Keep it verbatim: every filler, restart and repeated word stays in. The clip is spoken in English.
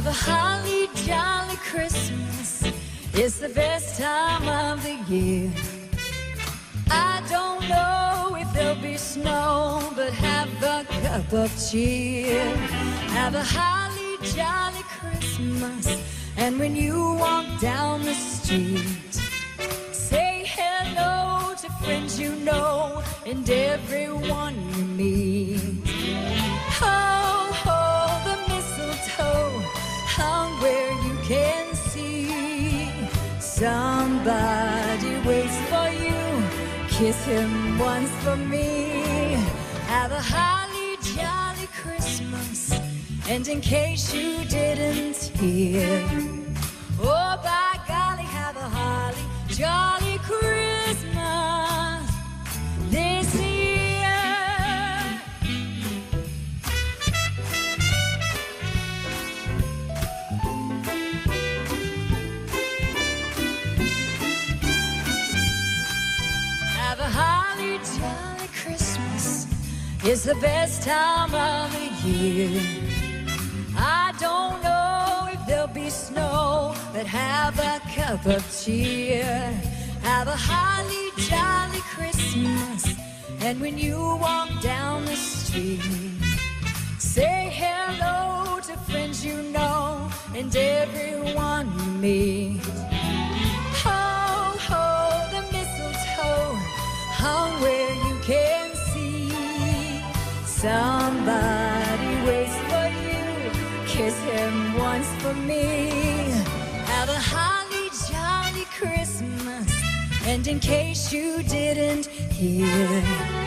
Have a holly jolly Christmas. It's the best time of the year. I don't know if there'll be snow, but have a cup of cheer. Have a holly jolly Christmas. And when you walk down the street, say hello to friends you know and everyone you meet. Ho, ho, the mistletoe hung where you can see. Somebody waits for you, kiss him once for me. Have a holly jolly Christmas. And in case you didn't hear, oh by golly, have a holly jolly Christmas this year. Have a holly jolly Christmas. It's the best time of the year. I don't know if there'll be snow, but have a cup of cheer. Have a holly jolly Christmas. And when you walk down the street, say hello to friends you know and everyone you meet. Ho, ho, the mistletoe hung where you can see. Somebody waits for you, kiss him once for me. Have a holly jolly Christmas. And in case you didn't hear,